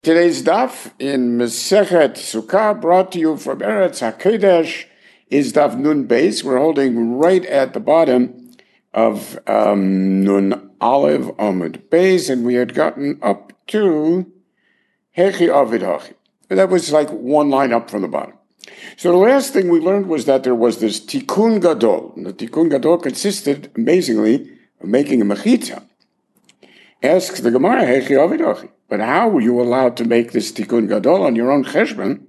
Today's daf in Masechet Sukkah, brought to you from Eretz HaKodesh, is daf Nun Beis. We're holding right at the bottom of Nun Aleph Amud Beis, and we had gotten up to Hechi Avid Hachi. That was like one line up from the bottom. So the last thing we learned was that there was this Tikkun Gadol. And the Tikkun Gadol consisted, amazingly, of making a mechitza. Asks the Gemara, Hechi Avid Hachi. But how were you allowed to make this Tikkun Gadol on your own cheshbon?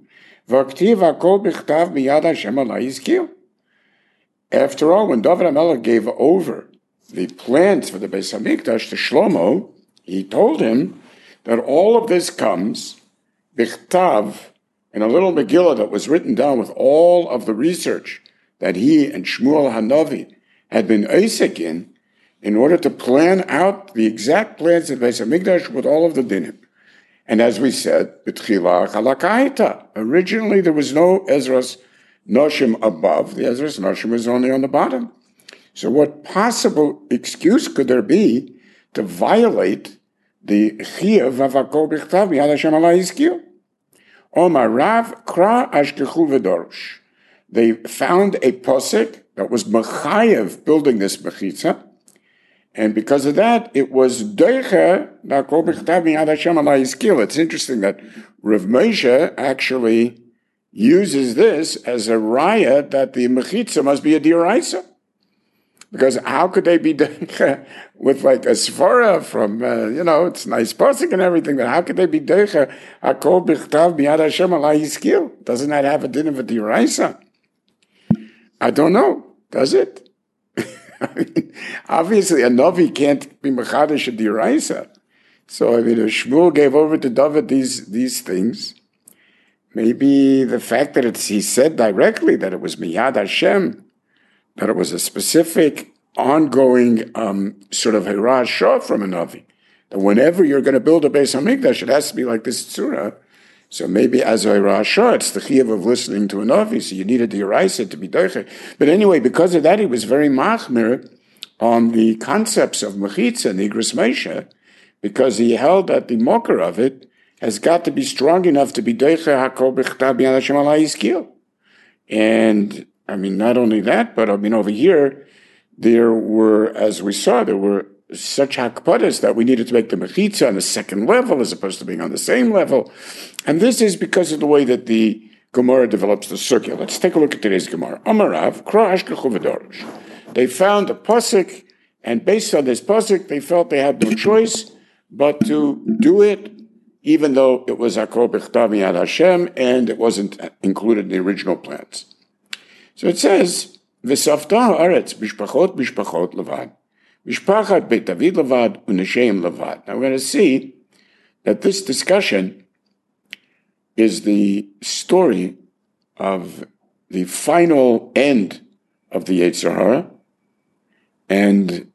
After all, when David HaMelech gave over the plans for the Beis HaMikdash to Shlomo, he told him that all of this comes bichtav, in a little Megillah that was written down with all of the research that he and Shmuel Hanavi had been Isaac in order to plan out the exact plans of Beis HaMikdash with all of the dinim. And as we said, B'tchila chalakaita. Originally, there was no Ezras Noshim above. The Ezras Noshim was only on the bottom. So what possible excuse could there be to violate the Chiyuv of HaKol B'chtav Yad Hashem Alai Yizkiel? Omar Rav Kra Ashkechu V'dorosh. They found a posek that was Mechayev building this Mechitza, and because of that, it was Deicha Nakol B'chtav Miyad Hashem Alai Yizkiel. It's interesting that Rav Moshe actually uses this as a raya that the Mechitza must be a Diraisa. Because how could they be Deicha with like a Svara from, it's nice posik and everything, but how could they be Deicha Nakol B'chtav Miyad Hashem Alai Yizkiel? Doesn't that have a din of a Diraisa? I don't know. Does it? Obviously, a Navi can't be Mechadish a Diraisa. So, if Shmuel gave over to David these things, maybe the fact that he said directly that it was Miyad Hashem, that it was a specific, ongoing sort of Hirah Shah from a Navi, that whenever you're going to build a Beis HaMikdash, it has to be like this Tzura. So maybe as a Hirah Shah, it's the Chiyuv of listening to a Navi, so you needed the Diraisa to be Deiche. But anyway, because of that, he was very machmir on the concepts of Mechitza and Igros Moshe, because he held that the mocker of it has got to be strong enough to be Deiche HaKol B'chtav B'yad Hashem Alai Yizkiel. And, not only that, but over here, there were, as we saw, there were such hakpadas that we needed to make the mechitza on the second level as opposed to being on the same level. And this is because of the way that the Gemara develops the circular. Let's take a look at today's Gemara. Amarav, Kra Ashkechu V'dorosh. They found a pasuk, and based on this pasuk, they felt they had no choice but to do it, even though it was Hakol B'chtav Miyad Hashem, and it wasn't included in the original plans. So it says, V'safta ha'aretz b'shpachot levad. Mishpachat Beit David levad u'nesheim levad. Now we're going to see that this discussion is the story of the final end of the Yetzer Hara and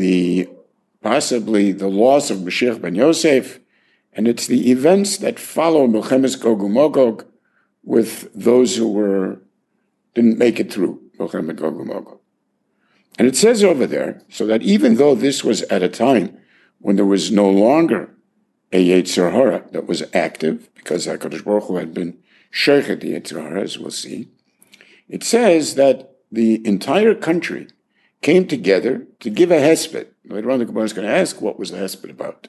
possibly the loss of Mashiach ben Yosef, and it's the events that follow Milchemes Gog u'Magog with those who didn't make it through Milchemes Gog u'Magog. And it says over there, so that even though this was at a time when there was no longer a Yetzer Hara that was active, because HaKadosh Baruch Hu had been sheikhet the Yetzer Hara, as we'll see, it says that the entire country came together to give a hesped. Later on, the Gemara is going to ask, what was the hesped about?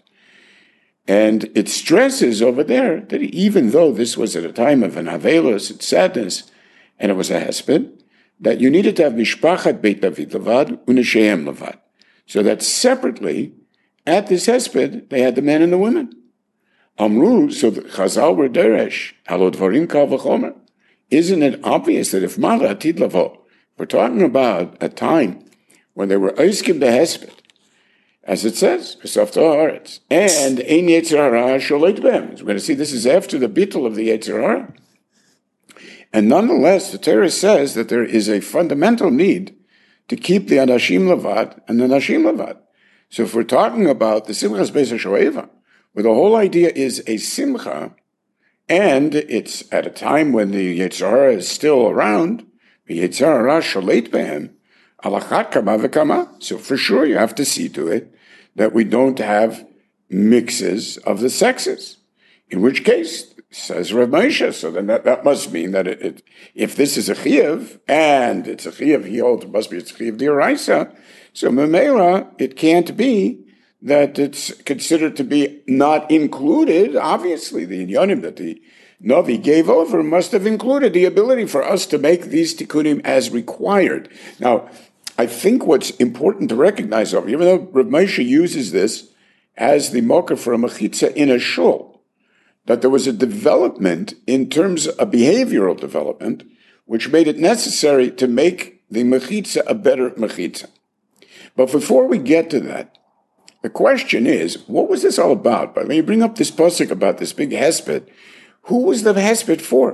And it stresses over there that even though this was at a time of an avelus and sadness, and it was a hesped, that you needed to have Mishpachat Beit David levad u'nesheim levad. So that separately, at this hesped, they had the men and the women. Amru, so the Chazal were deresh, halo dvarim kal v'chomer. Isn't it obvious that if Mala Atid Lavo, we're talking about a time when they were Eiskim the hesped, as it says, V'safta ha'aretz, and Ein Yetzer Hara Sholeit B'hem. We're going to see this is after the bittul of the Yetzer Hara. And nonetheless, the Torah says that there is a fundamental need to keep the Anashim Levad and the Nashim Levad. So if we're talking about the Simchas Beis HaShoeva, where the whole idea is a Simcha, and it's at a time when the Yetzer Hara is still around, the Yetzer Hara Sholeit B'hem, Alachat Kama V'Kama. So for sure you have to see to it that we don't have mixes of the sexes. In which case, says Rav Moshe, so then that must mean that if this is a chiyuv, and it's a chiyuv, he holds it must be a chiyuv d'oraisa, so memela, it can't be that it's considered to be not included. Obviously, the inyanim that the Navi gave over must have included the ability for us to make these tikkunim as required. Now, I think what's important to recognize over, even though Rav Moshe uses this as the mocker for a mechitza in a shul, that there was a development in terms of behavioral development, which made it necessary to make the mechitza a better mechitza. But before we get to that, the question is, what was this all about? But when you bring up this pasuk about this big hesped, who was the hesped for?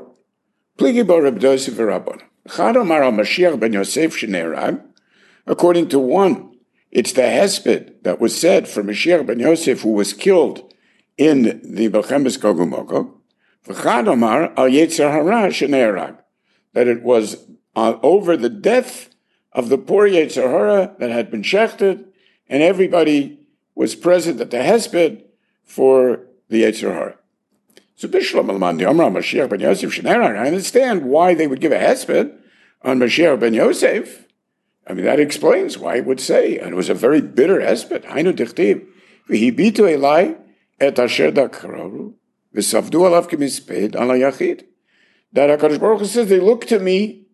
According to one, it's the hesped that was said for Mashiach ben Yosef, who was killed in the Belchemes Gog uMagog. That it was over the death of the poor Yetzer Hara that had been shechted, and everybody was present at the hesped for the Yetzer Hara. So Bishlam al-Mandi Amra Mashiach ben Yosef Shenera. I understand why they would give a hesped on Mashiach ben Yosef. I mean, that explains why it would say, and it was a very bitter hesped. Hainu dichtiv v'hibitu elai et asher dakraru v'savdu alav k'misped ala yachid. That HaKadosh Baruch Hu says, they looked to me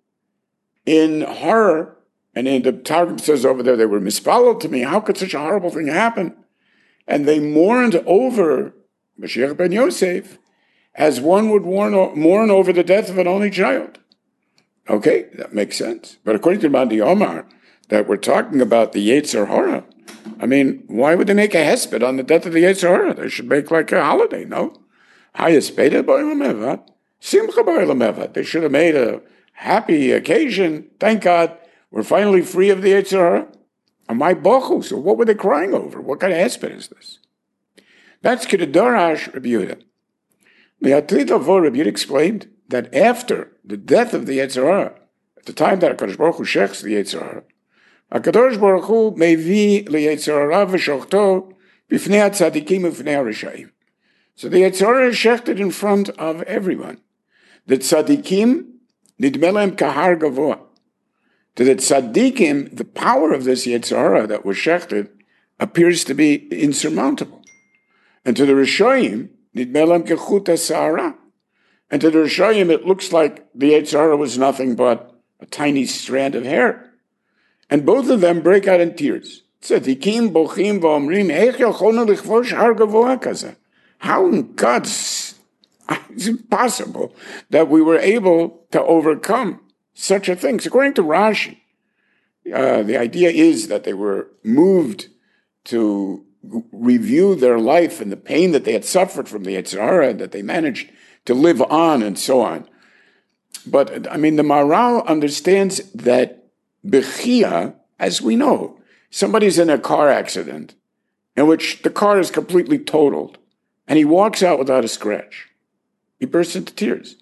in horror, and in the Targum says over there, they were mispalled to me. How could such a horrible thing happen? And they mourned over Mashiach ben Yosef as one would mourn over the death of an only child. Okay, that makes sense. But according to Mandi Omar, that we're talking about the Yetzer Hara, I mean, why would they make a hesped on the death of the Yetzer Hara? They should make like a holiday, no? Hayespeda b'olam evad, simcha b'olam evad. They should have made a happy occasion. Thank God, we're finally free of the Yetzer Hara. Amai bochu. So what were they crying over? What kind of hesped is this? That's Kedarash Rabbi Yehuda. Me'atlit Avo, Rabbi Yehuda explained that after the death of the Yetzer Hara, at the time that HaKadosh Baruch Hu shechs the Yetzer Hara, HaKadosh Baruch Hu mevi leYetzer Hara v'shochto b'fnei HaTzadikim u'fnei HaReshaim. So the Yetzer Hara is shechted in front of everyone. The Tzadikim nidme lahem kahar gavoa. To the Tzadikim, the power of this Yetzer Hara that was shechted appears to be insurmountable. And to the Rishoyim, nidme lahem kechut ha'sa'ara. And to the Rishoyim, it looks like the Yetzer Hara was nothing but a tiny strand of hair. And both of them break out in tears. Tzadikim bochim v'omrim, eich yocholnu lichvosh har gavoa kazeh. How in God's... It's impossible that we were able to overcome such a thing. So according to Rashi, the idea is that they were moved to review their life and the pain that they had suffered from the Yetzer Hara, that they managed to live on and so on. But, I mean, the Maharal understands that Bechia, as we know, somebody's in a car accident in which the car is completely totaled and he walks out without a scratch. He bursts into tears.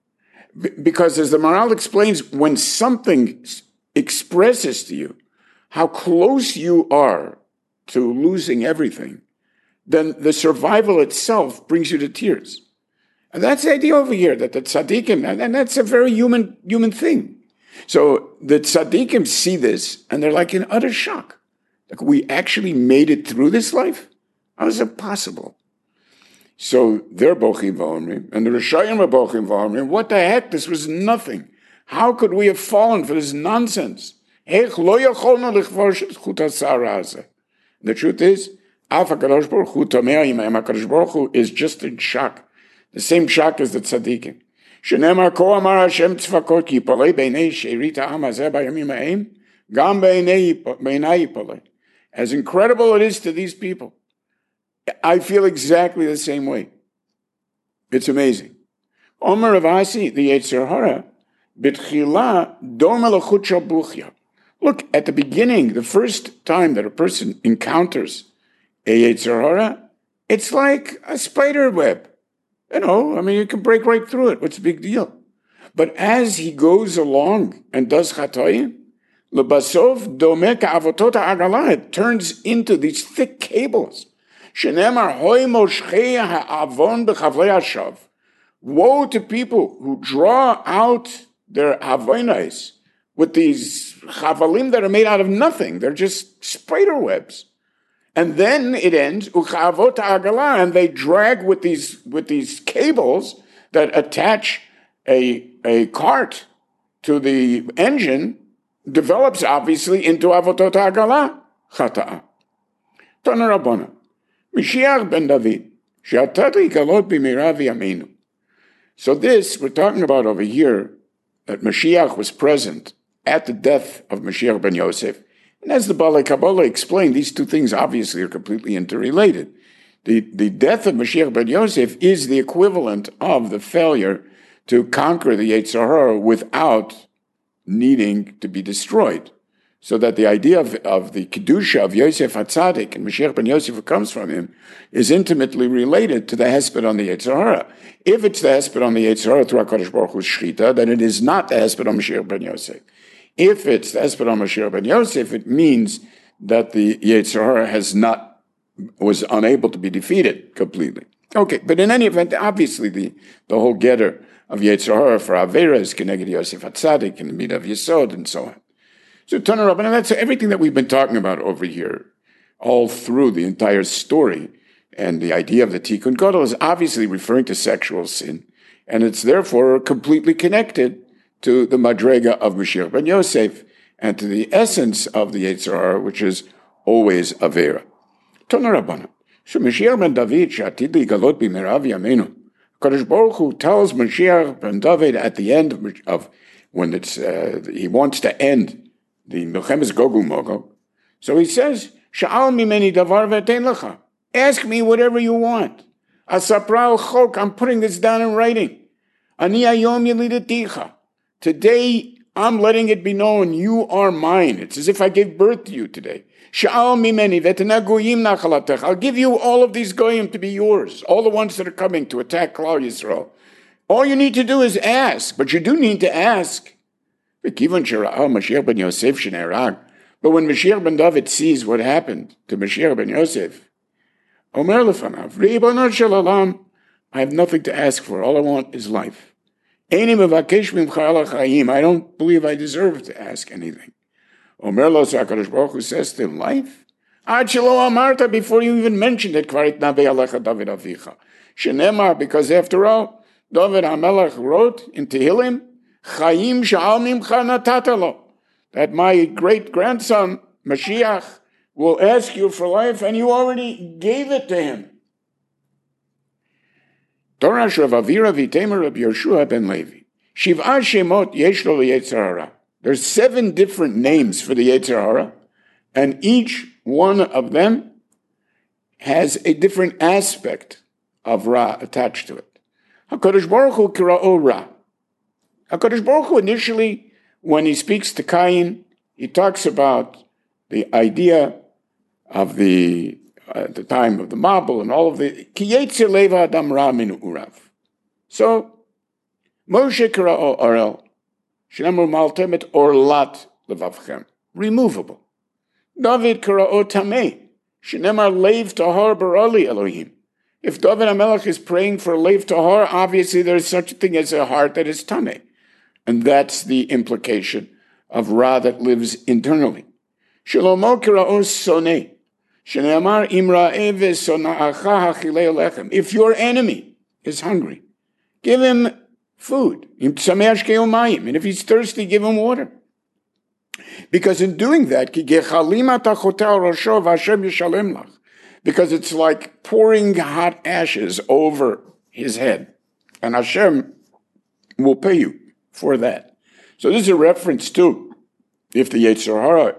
Because as the Maharal explains, when something expresses to you how close you are to losing everything, then the survival itself brings you to tears. And that's the idea over here, that the tzaddikim, and that's a very human thing. So the tzaddikim see this, and they're like in utter shock. Like, we actually made it through this life? How is it possible? So they're bochim v'omrim, and the Rishayim are bochim v'omrim. What the heck? This was nothing. How could we have fallen for this nonsense? The truth is, HaKadosh Baruch Hu tamei imam. HaKadosh Baruch Hu is just in shock. The same shock as the tzaddikim. Shenemar ko amar Hashem tzvakot yipolei b'nei she'erit ha'am hazeh b'yamim ha'em, gam b'nei yipolei. As incredible it is to these people, I feel exactly the same way. It's amazing. Omer Ravasi, the Yetzer Hara, b'tchila doma l'chut shel buchya. Look, at the beginning, the first time that a person encounters a Yetzer Hara, it's like a spider web. You know, I mean, you can break right through it. What's the big deal? But as he goes along and does chatoim, lebasov domeh ka'avotot ha'agalah, it turns into these thick cables. Shenemar hoi moshchei ha'avon b'chavlei hashav. Woe to people who draw out their avonos with these chavalim that are made out of nothing. They're just spider webs. And then it ends, uchavot agala, and they drag with these cables that attach a cart to the engine, develops obviously into avotot agala, chata'a. Tana Rabbana, Mashiach ben David, she'atati galot b'meira v'yameinu. So this, we're talking about over here, that Mashiach was present at the death of Mashiach ben Yosef. And as the Balei Kabbalah explained, these two things obviously are completely interrelated. The death of Mashiach ben Yosef is the equivalent of the failure to conquer the Yetzer Hara without needing to be destroyed. So that the idea of the Kedusha of Yosef HaTzadik and Mashiach ben Yosef who comes from him is intimately related to the Hesped on the Yetzer Hara. If it's the Hesped on the Yetzer Hara through HaKadosh Baruch Hu's Shechita, then it is not the Hesped on Mashiach ben Yosef. If it's the Hesped on Mashiach ben Yosef, it means that the Yetzer Hara was unable to be defeated completely. Okay, but in any event, obviously the whole getter of Yetzer Hara for Avera is Keneged Yosef HaTzadik and the Midah of Yesod and so on. So Tana Rabbana, that's everything that we've been talking about over here, all through the entire story. And the idea of the Tikkun Gadol is obviously referring to sexual sin, and it's therefore completely connected to the Madrega of Mashiach ben Yosef and to the essence of the Yetzer Hara, which is always Avera. Tana Rabbana, so Mashiach ben David she'atid ligalot b'meira v'yameinu. Kadosh Baruch Hu tells Mashiach ben David at the end of when he wants to end the Milchemes Gog uMagog. So he says, Sha'al mimeni davar v'etein lecha. Ask me whatever you want. Asapra al chok, I'm putting this down in writing. Ani hayom yelidaticha. Today, I'm letting it be known, you are mine. It's as if I gave birth to you today. Sha'al mimeni v'etena goyim nachalatech. I'll give you all of these goyim to be yours, all the ones that are coming to attack Klal Yisrael. All you need to do is ask, but you do need to ask. But when Mashiach ben David sees what happened to Mashiach ben Yosef, Omer lefanav, Ribono shel olam, I have nothing to ask for. All I want is life. Eini mevakesh mimcha ela chayim. I don't believe I deserve to ask anything. Omer lo HaKadosh Baruch Hu says to him, life? Ad shelo amarta, before you even mentioned it, kvar itnavei alecha David avicha. Shenemar, because after all, David HaMelech wrote in Tehillim, Chaim sha'al mimcha natatalo, that my great-grandson, Mashiach, will ask you for life, and you already gave it to him. Dorash Rav Avira v'Temer Rabbi Yoshua ben Levi. Shiv'a shemot yesh lo l'Yetzer Hara. There's 7 different names for the Yetzer Hara, and each one of them has a different aspect of Ra attached to it. HaKadosh Baruch Hu kira'o Ra. HaKadosh Baruch Hu initially, when he speaks to Cain, he talks about the idea of the time of the Mabul and all of the Ki yetzer leva adam ra min urav. So Moshe kira'o Arel, shenamru maltemet orlat levavchem, removable. David kira'o tameh, shenemar leiv tahar barali Elohim. If David HaMelech is praying for leiv tahar, obviously there is such a thing as a heart that is tameh. And that's the implication of Ra that lives internally. Shlomo kira'o soneh. Shene'amar im ra'eh v'sona'acha hachilei lechem. If your enemy is hungry, give him food. Im tzameh ashkei mayim. And if he's thirsty, give him water. Because in doing that, ki gechalim ata choteh al rosho v'Hashem yishalem lach. Because it's like pouring hot ashes over his head. And Hashem will pay you for that. So this is a reference to, if the Yetzer Hara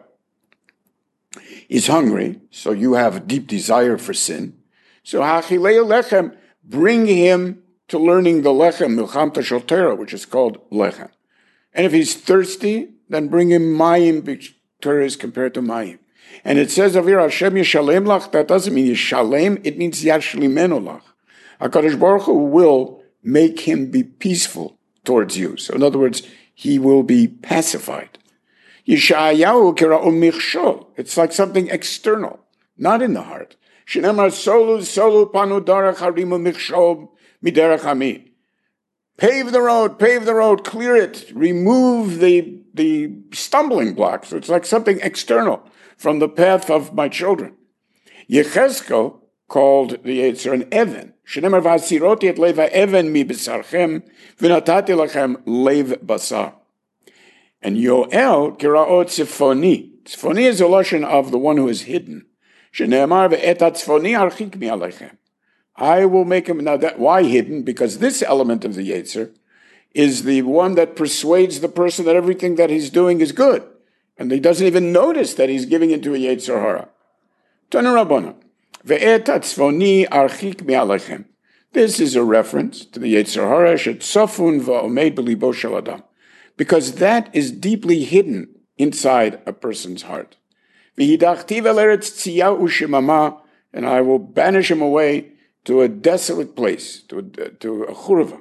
is hungry, so you have a deep desire for sin, so hachilei lechem, bring him to learning the lechem, milchamta shel Torah, which is called lechem. And if he's thirsty, then bring him mayim, which Torah is compared to mayim. And it says, Avir Hashem yishalem lach, that doesn't mean yishalem, it means yashlimenu lach. HaKadosh Baruch Hu will make him be peaceful towards you. So in other words, he will be pacified. Yeshayahu kira'o michshol. It's like something external, not in the heart. Shenemar solu solu panu darach harimu michshob miderach ami. Pave the road, clear it, remove the stumbling blocks. It's like something external from the path of my children. Yechezkel called the Yetzer an Even. Shenemar v'asiroti et leva Even mi b'sarchem v'natati lachem lev basar. And Yoel kiraot tzifoni. Tzifoni is a lashon of the one who is hidden. Shenemar ve'et tzifoni archik mi alechem. I will make him, now that, why hidden? Because this element of the Yetzer is the one that persuades the person that everything that he's doing is good. And he doesn't even notice that he's giving into a Yetzer hara. Tanu Rabbana. Ve'et tzifoni archik mi alechem. This is a reference to the Yetzer hara shet sofun va'omed b'libo shel adam. Because that is deeply hidden inside a person's heart. V'hidachtiv el eretz tziyah u'shemama, and I will banish him away to a desolate place, to a churva.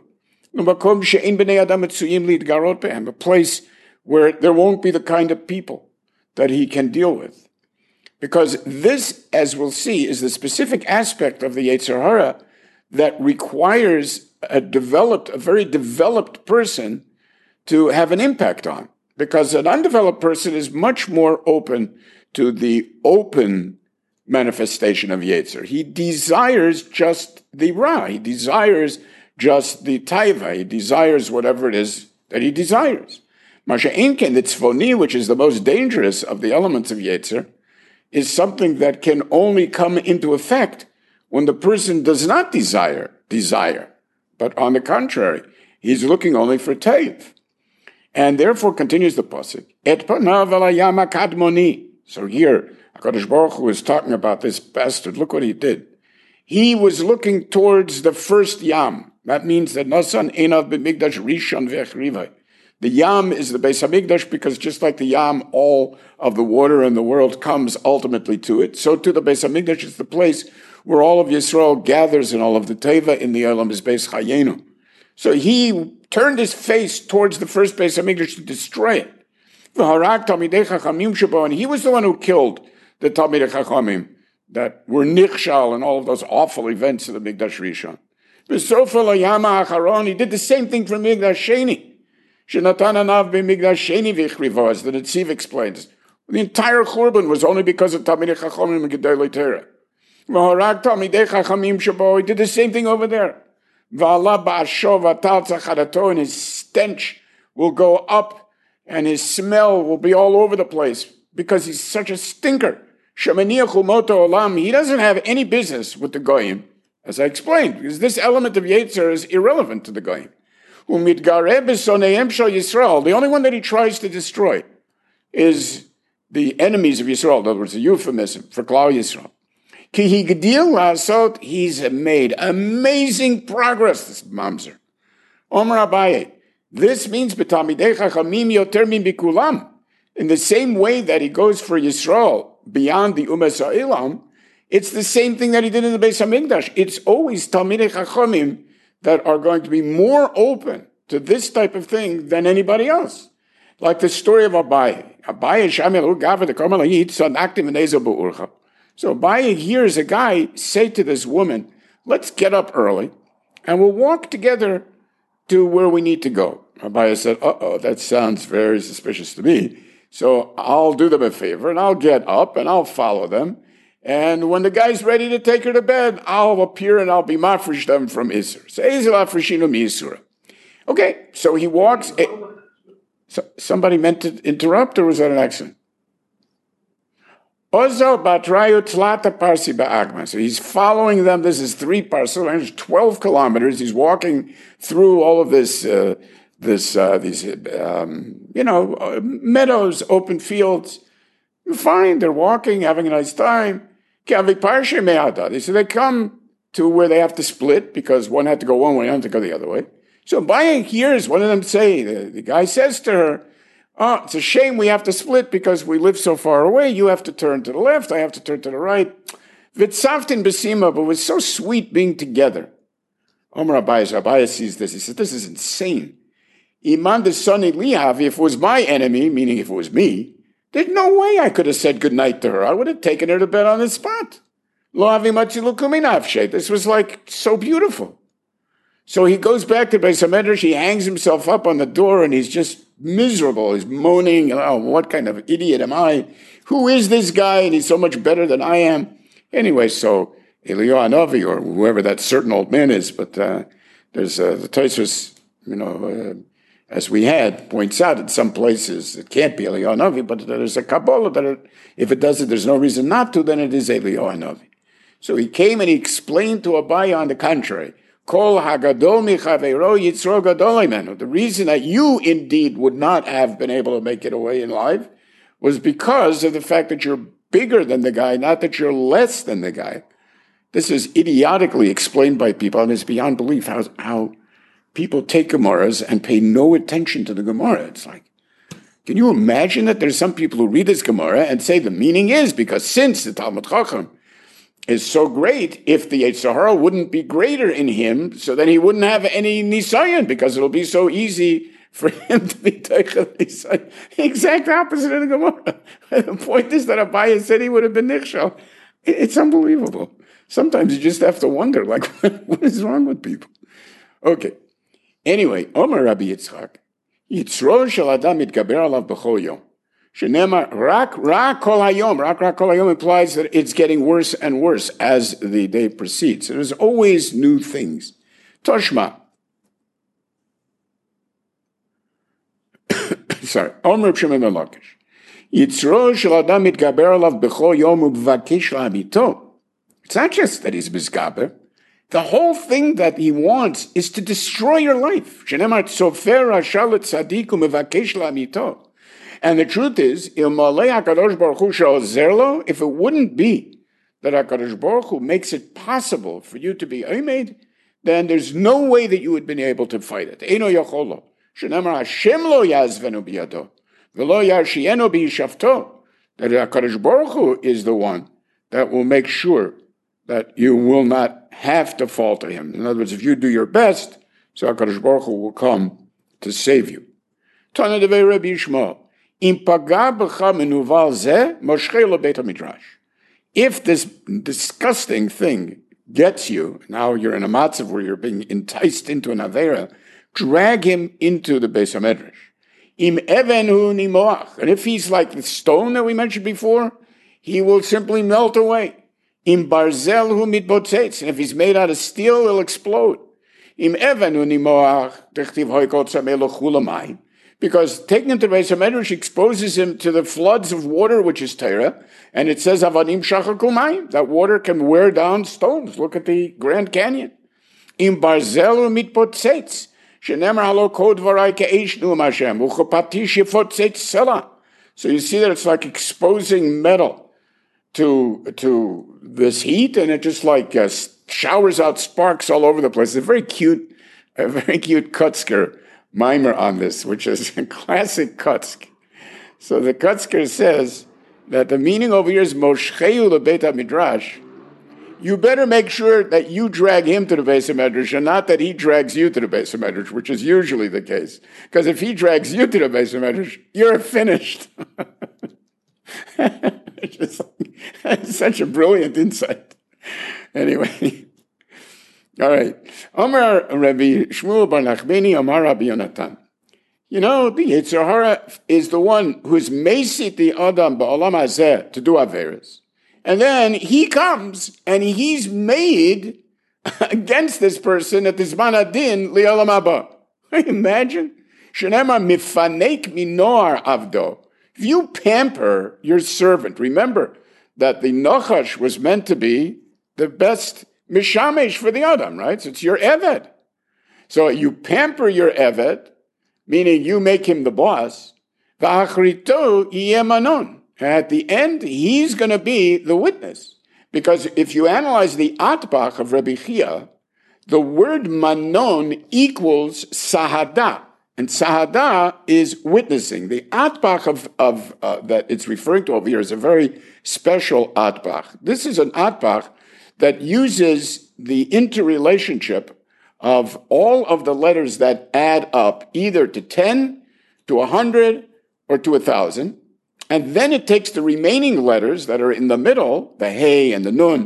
A place where there won't be the kind of people that he can deal with. Because this, as we'll see, is the specific aspect of the Yetzer hara that requires a very developed person to have an impact on. Because an undeveloped person is much more open to the open manifestation of Yetzer. He desires just the Ra. He desires just the Taiva. He desires whatever it is that he desires. Masha Inken, the Tzvoni, which is the most dangerous of the elements of Yetzer, is something that can only come into effect when the person does not desire, but on the contrary, he's looking only for Taiv. And therefore, continues the pasuk, Et panav el hayam hakadmoni. So here, HaKadosh Baruch Hu is talking about this bastard. Look what he did. He was looking towards the first Yam. That means that Nasan Einav b'migdash Rishon v'echrivai. The Yam is the Beis HaMikdash because just like the Yam, all of the water in the world comes ultimately to it. So too the Beis HaMikdash is the place where all of Yisrael gathers and all of the Teva in the Olam is Beis Chayenu. So he turned his face towards the first Beis HaMikdash to destroy it. And he was the one who killed the Talmidei Chachamim that were nichshal in all of those awful events of the Mikdash Rishon. He did the same thing for Mikdash Sheni. As the Netziv explains. The entire Churban was only because of Talmidei Chachamim and Gedolei Torah. He did the same thing over there. And his stench will go up and his smell will be all over the place because he's such a stinker. He doesn't have any business with the Goyim, as I explained, because this element of Yetzer is irrelevant to the Goyim. The only one that he tries to destroy is the enemies of Yisrael. In other words, a euphemism for Klal Yisrael. He's made amazing progress, this mamzer. Omer Abaye. This means b'talmidei chachamim yoter min bikulam. In the same way that he goes for Yisrael beyond the Umas Ha'ilam, it's the same thing that he did in the Beis HaMikdash. It's always talmidei chachamim that are going to be more open to this type of thing than anybody else. Like the story of Abaye. Abaye shamelu gaver the karmel hayit sanaktim v'nezel b'urcha. So Abaye hears a guy say to this woman, let's get up early and we'll walk together to where we need to go. Abaye said, that sounds very suspicious to me. So I'll do them a favor and I'll get up and I'll follow them. And when the guy's ready to take her to bed, I'll appear and I'll be mafresh them from Isur. So Ezel afreshinu mi Isura. Okay, so he walks. So somebody meant to interrupt, or was that an accident? Ozo batrayu tlata parsi ba'agma. So he's following them. This is 3 parselas, 12 kilometers. He's walking through all of these meadows, open fields. Fine, they're walking, having a nice time. They say they come to where they have to split because one had to go one way, one had to go the other way. So Abaye hears one of them say, the guy says to her, it's a shame we have to split because we live so far away. You have to turn to the left, I have to turn to the right. Vitzavtin besima, but it was so sweet being together. Omer Abaye sees this. He says, this is insane. Iman de Soni Lihav, if it was my enemy, meaning if it was me, there's no way I could have said goodnight to her. I would have taken her to bed on the spot. Lo avi matzilu kuminavshe. This was like so beautiful. So he goes back to Beis HaMedrash, he hangs himself up on the door, and he's just miserable. He's moaning, oh, what kind of idiot am I? Who is this guy? And he's so much better than I am. Anyway, so Eliyahu Hanavi, or whoever that certain old man is, but there's the Tosfos, as we had, points out in some places it can't be Eliyahu Hanavi, but there's a Kabbalah that if it does it, there's no reason not to, then it is Eliyahu Hanavi. So he came and he explained to Abaye on the contrary, Kol hagadol michaveiro yitzro gadol imenu. The reason that you indeed would not have been able to make it away in life was because of the fact that you're bigger than the guy, not that you're less than the guy. This is idiotically explained by people, and it's beyond belief how people take Gemaras and pay no attention to the Gemara. It's like, can you imagine that there's some people who read this Gemara and say the meaning is because since the Talmud Chacham is so great, if the Yetzer Hara wouldn't be greater in him, so then he wouldn't have any Nisayan, because it'll be so easy for him to be Teichel Nisayan. The exact opposite of the Gemara. The point is that Abaye said he would have been Nichshel. It's unbelievable. Sometimes you just have to wonder, like, what is wrong with people? Okay. Anyway, Omer Rabbi Yitzchak, Yitzro shel Adam mitgaber alav b'chol yom. Shenema rak kol hayom. Rak kol hayom implies that it's getting worse and worse as the day proceeds. There's always new things. Toshma. Sorry. Omer Shimon ben Lakish. Yitzro shel Adam mitgaber alav b'chol yom u'bvakish la'amito. It's not just that he's misgaber. The whole thing that he wants is to destroy your life. And the truth is, if it wouldn't be that HaKadosh Baruch Hu makes it possible for you to be Omed, then there's no way that you would have been able to fight it. That HaKadosh Baruch Hu is the one that will make sure that you will not have to fall to him. In other words, if you do your best, so HaKadosh Baruch Hu will come to save you. Tana devei Rabbi Yishmael, im paga b'cha menuval zeh, moshchei lo beit HaMidrash. If this disgusting thing gets you, now you're in a matzav where you're being enticed into an avera, drag him into the Beis HaMedrash. Im even hu nimoach. And if he's like the stone that we mentioned before, he will simply melt away. Im barzel hu mitbotzetz, and if he's made out of steel, he'll explode. Im even hu nimoach, dechtiv hoikot samelo chulamai, because taking him to Beis HaMedrash exposes him to the floods of water, which is Torah, and it says avanim shachakul mayim, that water can wear down stones. Look at the Grand Canyon. Im barzel hu mitbotzetz, shenemar halo kod varai ke'ish nu'am Hashem, uchopatish yefotzetz sela. So you see that it's like exposing metal to this heat, and it just like showers out sparks all over the place. It's a very cute Kutzker mimer on this, which is a classic Kutzk. So the Kutzker says that the meaning over here is Moshcheu lebeit HaMidrash. You better make sure that you drag him to the Beis HaMedrash and not that he drags you to the Beis HaMedrash, which is usually the case. Because if he drags you to the Beis HaMedrash, you're finished. It's such a brilliant insight. Anyway, all right. Omar Rabbi Shmuel bar Nachmani, Omar Rabbi Yonatan. You know, the Yetzer Hara is the one who's mesit the Adam ba'olam hazeh to do averos. And then he comes and he's made against this person at the Zman Adin li'olam haba. Imagine. Shenema mifanek minor avdo. If you pamper your servant, remember that the Nachash was meant to be the best mishamesh for the Adam, right? So it's your Eved. So you pamper your Eved, meaning you make him the boss. V'achrito yeh manon. At the end, he's going to be the witness. Because if you analyze the Atbach of Rabbi Chia, the word manon equals sahada. And sahada is witnessing. The atbach of that it's referring to over here is a very special atbach. This is an atbach that uses the interrelationship of all of the letters that add up either to 10, to 100, or to 1,000. And then it takes the remaining letters that are in the middle, the hey and the nun,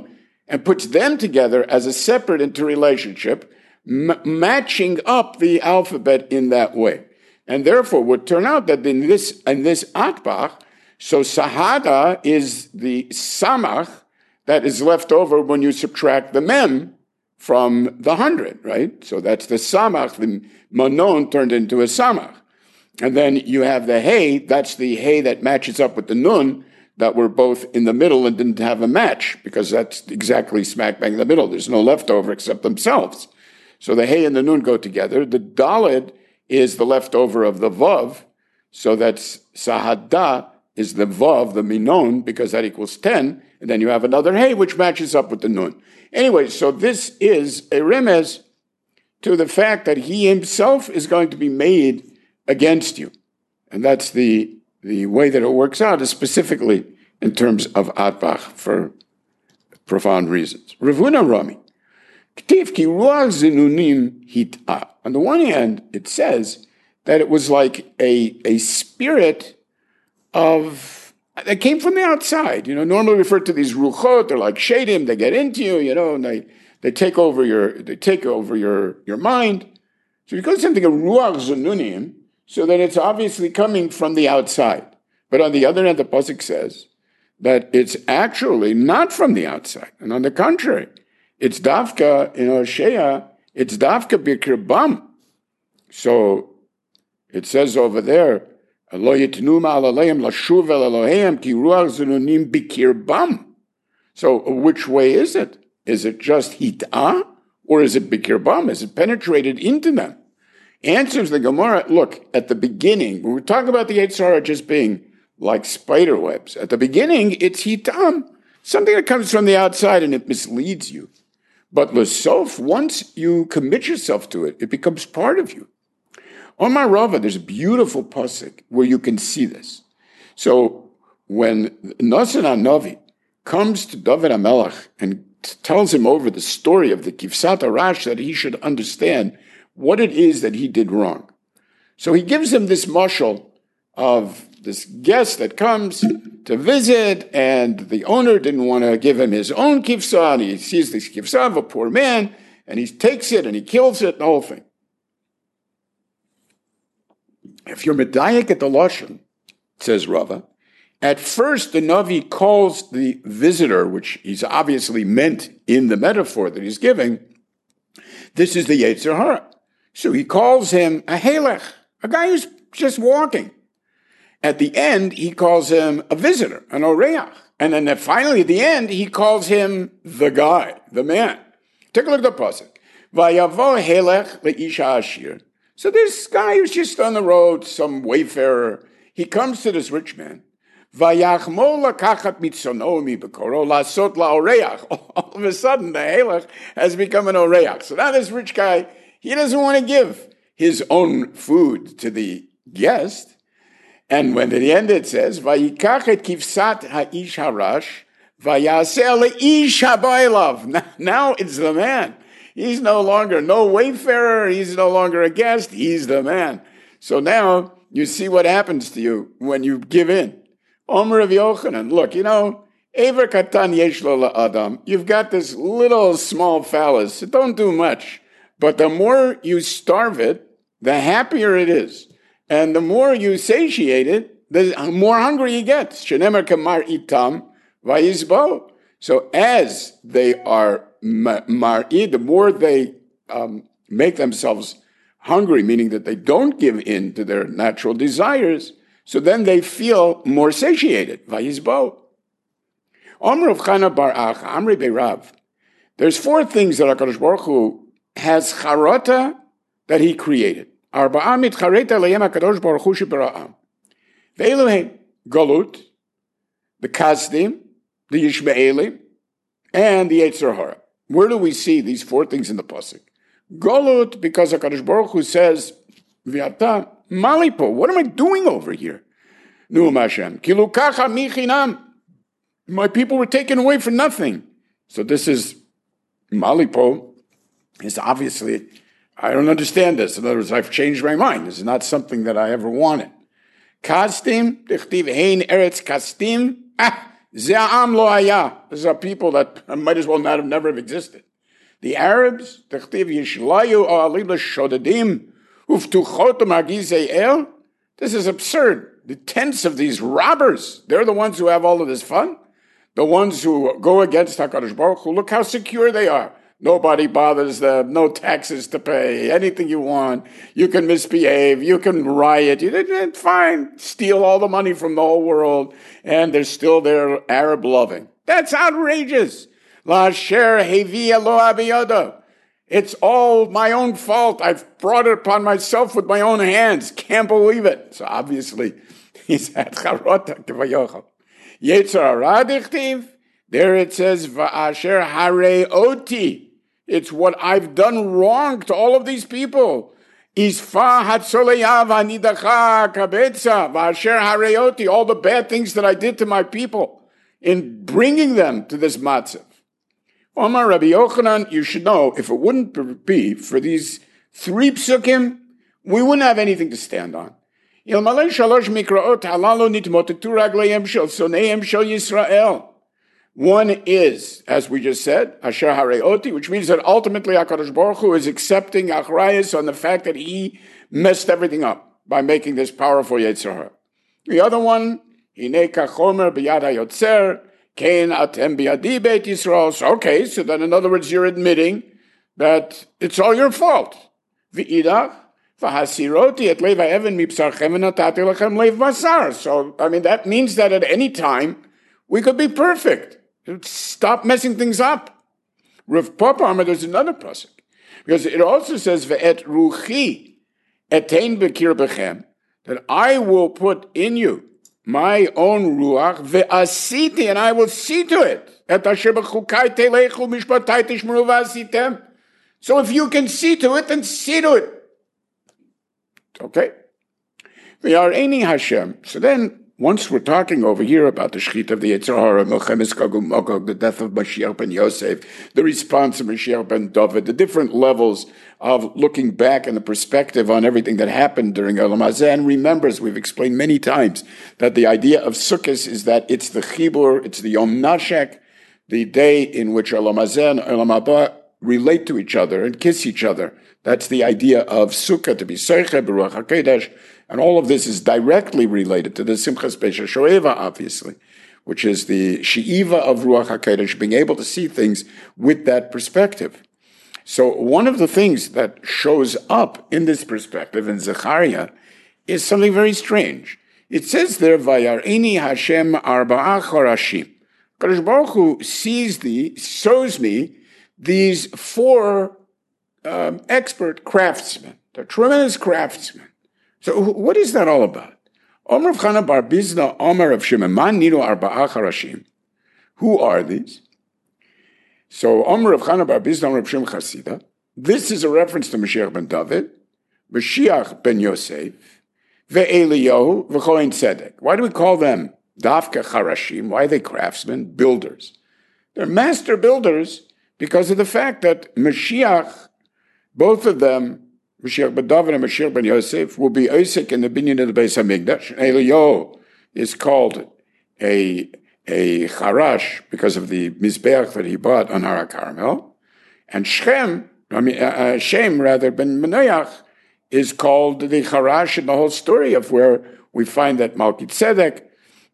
and puts them together as a separate interrelationship, matching up the alphabet in that way. And therefore would turn out that in this Atbach, so Sahada is the Samach that is left over when you subtract the Mem from the 100, right? So that's the Samach, the Manon turned into a Samach. And then you have the Hey, that's the Hey that matches up with the Nun, that were both in the middle and didn't have a match, because that's exactly smack bang in the middle. There's no leftover except themselves. So the Hey and the Nun go together. The Daled is the leftover of the Vav, so that's Sahada is the Vav, the Minon, because that equals 10, and then you have another Hey, which matches up with the Nun. Anyway, so this is a remez to the fact that he himself is going to be made against you. And that's the way that it works out, is specifically in terms of Atbach for profound reasons. Ravuna Rami. On the one hand, it says that it was like a spirit that came from the outside. Normally referred to these ruchot, they're like shadim, they get into you, and they take over your mind. So if you call something a ruach zununim, so then it's obviously coming from the outside. But on the other hand, the pasuk says that it's actually not from the outside. And on the contrary, it's dafka in Hosea, it's dafka b'kirbam. So it says over there, Lo yitnu ma'alaleim lashuv el Eloheim ki ruach zununim b'kirbam. So which way is it? Is it just hit'ah, or is it b'kirbam? Is it penetrated into them? Answers the Gemara, look, at the beginning, when we talk about the Yetzer Hara just being like spider webs, at the beginning, it's hitam, something that comes from the outside and it misleads you. But l'sof, once you commit yourself to it, it becomes part of you. On my Rava, there's a beautiful pasuk where you can see this. So when Nasan HaNavi comes to David HaMelech and tells him over the story of the Kivsat Arash that he should understand what it is that he did wrong. So he gives him this mashal of this guest that comes to visit, and the owner didn't want to give him his own kivsa, and he sees this kivsa of a poor man, and he takes it and he kills it, the whole thing. If you're medayek at the lashon, says Rava, at first the Navi calls the visitor, which he's obviously meant in the metaphor that he's giving, this is the Yetzer Hara. So he calls him a Halech, a guy who's just walking. At the end, he calls him a visitor, an Oreach. And then finally, at the end, he calls him the guy, the man. Take a look at the pasuk. Vayavo Halech le'isha ashir. So this guy who's just on the road, some wayfarer, he comes to this rich man. Vayachmo lakachat mitzono mi bekoro lasot la'oreach. All of a sudden, the Halech has become an Oreach. So now this rich guy, he doesn't want to give his own food to the guest. And when at the end it says, Vayikach et kivsat ha'ish harash, vayaseh le'ish habaylav. Now it's the man. He's no longer no wayfarer. He's no longer a guest. He's the man. So now you see what happens to you when you give in. Omer of Yochanan, look, Ever katan yesh lo la'adam. You've got this little small phallus. It don't do much. But the more you starve it, the happier it is. And the more you satiate it, the more hungry he gets. Shenemer kamar itam vayizbo. So as they are mar'i, the more they make themselves hungry, meaning that they don't give in to their natural desires, so then they feel more satiated. Vayizbo. Omer of Chana bar Ach, Amri Beirav. There's four things that HaKadosh Baruch Hu has charata that he created. Arba'a mitchareta leyem HaKadosh Baruch Hu shebera'ah. Ve'eluhem galut, the kasdim, the yishmaelim, and the Yetzer Hara. Where do we see these four things in the pasuk? Galut, because HaKadosh Baruch Hu says, V'ata malipo, what am I doing over here? Nu'um Hashem, kilukacha michinam. My people were taken away for nothing. So this is malipo. Is obviously, I don't understand this. In other words, I've changed my mind. This is not something that I ever wanted. Kastim, dichtiv hein eretz kastim. Ze'am lo haya. These are people that might as well not have never have existed. The Arabs, Techtiv Yishlayu Alila Shodadim, Uftuchotam Agizei El. This is absurd. The tents of these robbers, they're the ones who have all of this fun. The ones who go against HaKadosh Baruch Hu, look how secure they are. Nobody bothers them, no taxes to pay, anything you want. You can misbehave, you can riot, fine, steal all the money from the whole world, and they're still there Arab loving. That's outrageous. La'asher heviya lo abiyada. It's all my own fault. I've brought it upon myself with my own hands. Can't believe it. So obviously, he's at charota k'vayochel. Yetzer hara dichtiv. There it says, va'asher harei oti. It's what I've done wrong to all of these people. Isfa hatzoleya v'anidacha kabetza va'asher harei oti. All the bad things that I did to my people in bringing them to this matzav. Omar Rabbi Yochanan, you should know, if it wouldn't be for these 3 psukim, we wouldn't have anything to stand on. Ilmalei shalosh mikraot halalu nitmotetu ragleim shel soneim shel Yisrael. One is, as we just said, Asher Hareoti, which means that ultimately HaKadosh Baruch Hu is accepting achrayus on the fact that he messed everything up by making this powerful Yetzer Hara. The other one, Hinei kachomer b'yad hayotzer, Kain atem biyadi beit Yisrael. So, okay, so then in other words, you're admitting that it's all your fault. V'idach, v'hasiroti et lev ha'even mipsarchem v'natati lechem lev basar. So, I mean, that means that at any time, we could be perfect. Stop messing things up. Rav Papa Amar, there's another pasuk. Because it also says, v'et ruchi etein b'kir bechem, that I will put in you my own ruach, ve'asiti, and I will see to it. Et asher b'chukai telechu mishpatai tishmeru v'asitem. So if you can see to it, then see to it. Okay? V'yareini Hashem. So then, once we're talking over here about the Shechita of the Yetzer Hara, Milchemes Gog u'Magog, the death of Mashiach ben Yosef, the response of Mashiach ben David, the different levels of looking back and the perspective on everything that happened during Olam Hazeh. And remember, as we've explained many times, that the idea of Sukkot is that it's the Chibur, it's the Yom Nashek, the day in which Olam Hazeh and Olam Haba relate to each other and kiss each other. That's the idea of Sukkah, to be Seiche, Beruach HaKodesh. And all of this is directly related to the Simchas Beis HaShoeva, obviously, which is the She'iva of Ruach HaKodesh, being able to see things with that perspective. So one of the things that shows up in this perspective in Zechariah is something very strange. It says there, Vayar'eni Hashem arba'a chorashim. Kadosh Baruch Hu shows me these 4 expert craftsmen. They're tremendous craftsmen. So what is that all about? Omer of Chana bar Bizna, Omer of Shimon, Man Nidu Arba'a Charashim. Who are these? So Omer of Chana bar Bizna, Omer of Shimon Chasida. This is a reference to Mashiach ben David, Mashiach ben Yosef, Ve'eliyahu, V'choin Tzedek. Why do we call them Dafka Charashim? Why are they craftsmen, builders? They're master builders because of the fact that Mashiach, both of them, Mashiach ben David and Mashiach ben Yosef, will be Osek in the binyan of the Beis HaMikdash. Eliyahu is called a Charash because of the Mizbeach that he bought on Har HaKarmel. And Shem ben Manoach is called the Charash in the whole story of where we find that Malki Tzedek,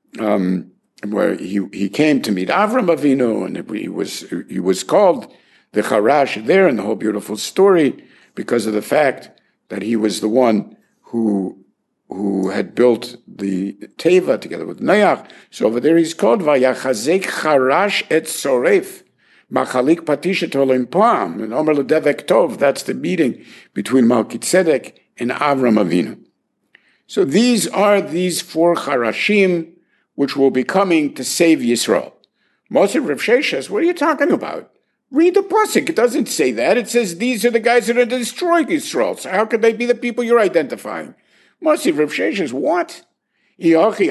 where he came to meet Avram Avinu, and he was called the Charash there in the whole beautiful story, because of the fact that he was the one who had built the Teva together with Noach. So over there he's called Vayachazek Charash et Soref, Machalik Patishet Olim Pam, and Omer L'Devek Tov. That's the meeting between Malki Tzedek and Avram Avinu. So these are these 4 Charashim which will be coming to save Yisrael. Moshe Rav Sheshes, what are you talking about? Read the pasuk. It doesn't say that. It says these are the guys that are destroying Israel. So how could they be the people you're identifying? Moshe Rav Sheshes, what? The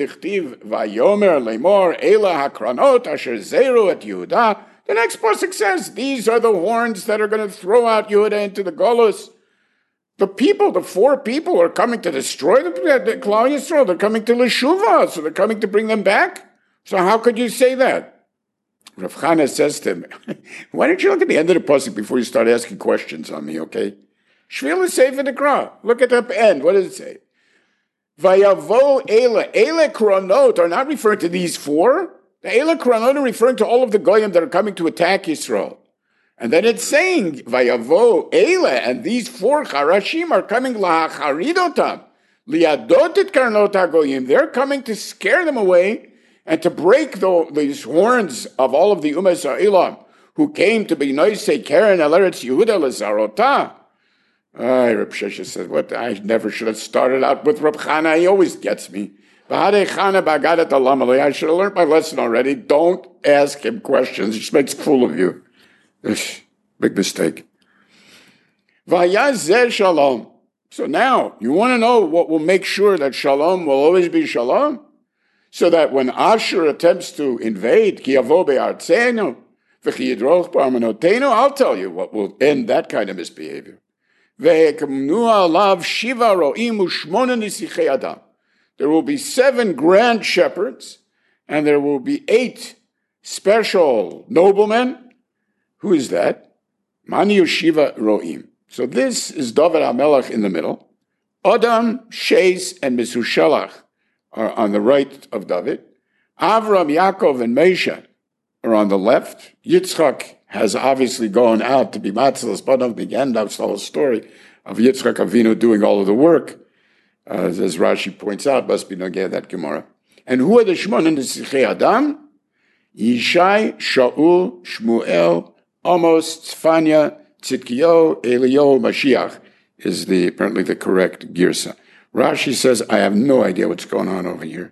next pasuk says these are the horns that are going to throw out Yehuda into the Golus. The people, the 4 people, are coming to destroy the Klal Yisrael. They're coming to Leshuva, so they're coming to bring them back. So how could you say that? Rav Chana says to him, why don't you look at the end of the pasuk before you start asking questions on me, okay? Shvil Sefer Dekra. Look at the end. What does it say? Vayavo Eile Kronot are not referring to these four. The Eile Kronot are referring to all of the Goyim that are coming to attack Yisrael. And then it's saying, Vayavo Eile, and these four Charashim are coming Lahacharidotam, Liadot et Karnot HaGoyim. They're coming to scare them away and to break these horns of all of the Umas HaIlam who came to be Noisei Keren El Eretz Yehuda L'Zarotah. Reb Shesha said, what? I never should have started out with Reb Chana. He always gets me. I should have learned my lesson already. Don't ask him questions. He just makes a fool of you. Big mistake. Vayazeh shalom. So now, you want to know what will make sure that shalom will always be shalom? So that when Ashur attempts to invade, I'll tell you what will end that kind of misbehavior. There will be 7 grand shepherds, and there will be 8 special noblemen. Who is that? Mani Shiva Ro'im. So this is David HaMelech in the middle. Adam, Shes, and Mesushalach are on the right of David. Avram, Yaakov, and Moshe are on the left. Yitzchak has obviously gone out to be Matzilas Banav. The end of the whole story of Yitzchak Avinu doing all of the work. As Rashi points out, must be Nogeh that Gemara. And who are the Shmon and the Sichei Adam? Yishai, Shaul, Shmuel, Amos, Tzfanya, Tzidkiyo, Elio, Mashiach is apparently the correct Girsa. Rashi says, I have no idea what's going on over here.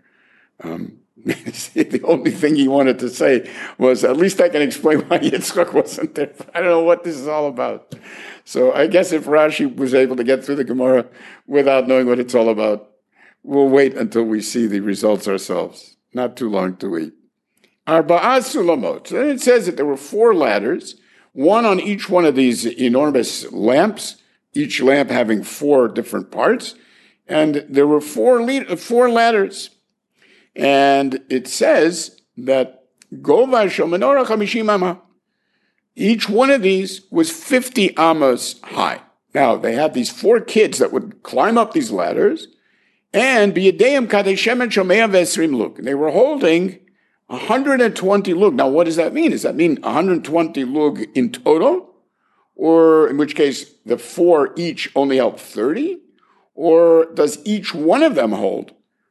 The only thing he wanted to say was, at least I can explain why Yitzchak wasn't there. I don't know what this is all about. So I guess if Rashi was able to get through the Gemara without knowing what it's all about, we'll wait until we see the results ourselves. Not too long to wait. Arba'ah sulamot. And it says that there were 4 ladders, one on each one of these enormous lamps, each lamp having 4 different parts. And there were 4 ladders. And it says that Gova shel menorah 50 amah. Each one of these was 50 amas high. Now, they had these 4 kids that would climb up these ladders, and b'yadeim kadei shemen shel 120 lug. They were holding 120 lug. Now, what does that mean? Does that mean 120 lug in total? Or in which case, the 4 each only held 30? Or does each one of them hold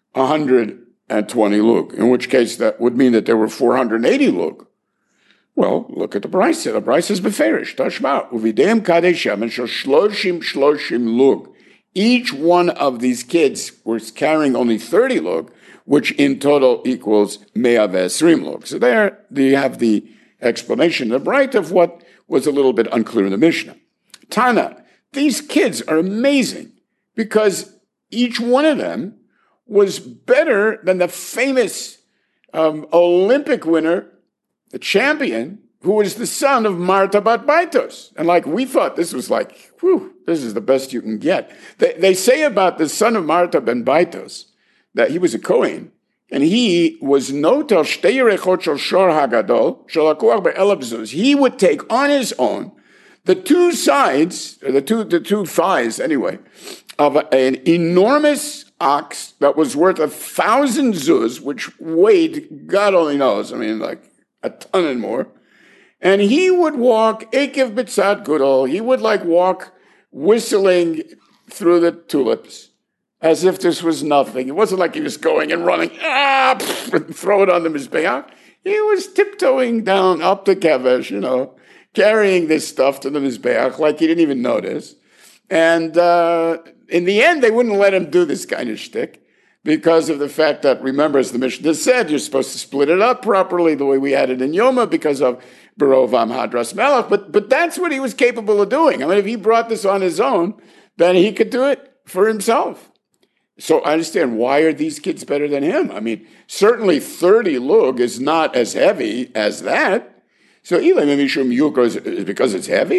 120 lug? In which case, that would mean that there were 480 lug. Well, look at the Brisa. The Brisa is beferish. Tashma. Uvidem kadei shemen shel 30 lug. Each one of these kids was carrying only 30 lug, which in total equals 120 lug. So there you have the explanation, the bright of what was a little bit unclear in the Mishnah. Tana, these kids are amazing because each one of them was better than the famous Olympic winner, the champion, who was the son of Marta bat Baitos. And we thought this was this is the best you can get. They say about the son of Marta ben Baitos that he was a Kohen, and he was notel shtei yerechot shel shor hagadol shel hakuach be'elav zuz. He would take on his own the 2 sides, or the two thighs anyway, of an enormous ox that was worth 1,000 zuz, which weighed, God only knows, a ton and more. And he would walk, Ekev B'tzad Gudol, he would walk whistling through the tulips as if this was nothing. It wasn't like he was going and running, and throw it on the Mizbeach. He was tiptoeing down up the Kevesh, carrying this stuff to the Mizbeach like he didn't even notice. And in the end, they wouldn't let him do this kind of shtick because of the fact that, remember, as the Mishnah said, you're supposed to split it up properly the way we had it in Yoma because of Berovam Hadras Melech. But that's what he was capable of doing. If he brought this on his own, then he could do it for himself. So I understand, why are these kids better than him? Certainly 30 lug is not as heavy as that. So Elam Mishum Yukra is because it's heavy.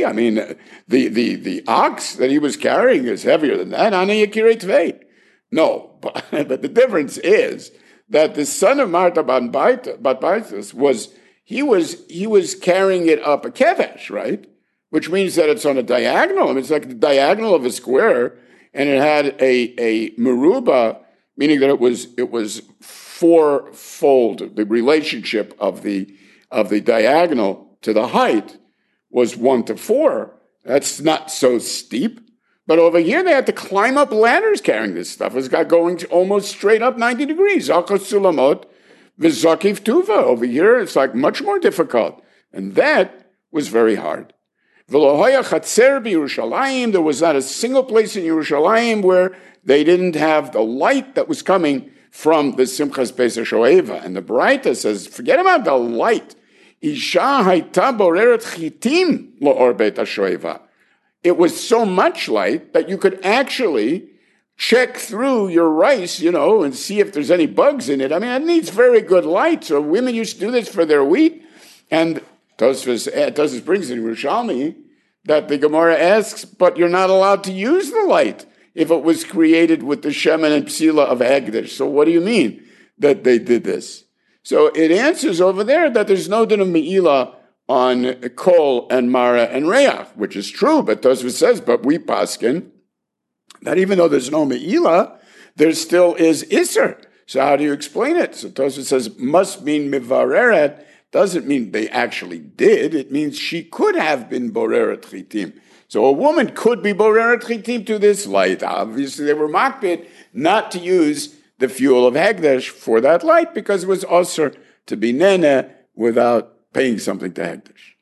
The ox that he was carrying is heavier than that. No, but the difference is that the son of Marta Bat Baitas was carrying it up a kevesh, right? Which means that it's on a diagonal. I mean, it's like the diagonal of a square, and it had a meruba, meaning that it was fourfold. The relationship of the diagonal to the height was 1-4. That's not so steep. But over here, they had to climb up ladders carrying this stuff. It's got going almost straight up 90 degrees. Zachos sulamot v'zakiv tuva. Over here, it's like much more difficult. And that was very hard. V'lohoya chatzer b'Yerushalayim. There was not a single place in Yerushalayim where they didn't have the light that was coming from the Simchas Pesach Shoeva. And the Braita says, forget about the light. Isha hayta boreret chitim lo'or beit HaShoeva. It was so much light that you could actually check through your rice, and see if there's any bugs in it. I mean, it needs very good light. So women used to do this for their wheat. And Tosfos brings in Yerushalmi that the Gemara asks, but you're not allowed to use the light if it was created with the shemen and psila of Hegdesh. So what do you mean that they did this? So it answers over there that there's no din of me'ilah on kol and mara and reach, which is true, but Tosfos says, but we paskin, that even though there's no me'ilah, there still is iser. So how do you explain it? So Tosfos says, must mean mivareret, doesn't mean they actually did, it means she could have been boreret chitim. So a woman could be boreret chitim to this light. Obviously they were makbid not to use the fuel of Hegdesh for that light because it was usher to be nene without paying something to Hegdesh.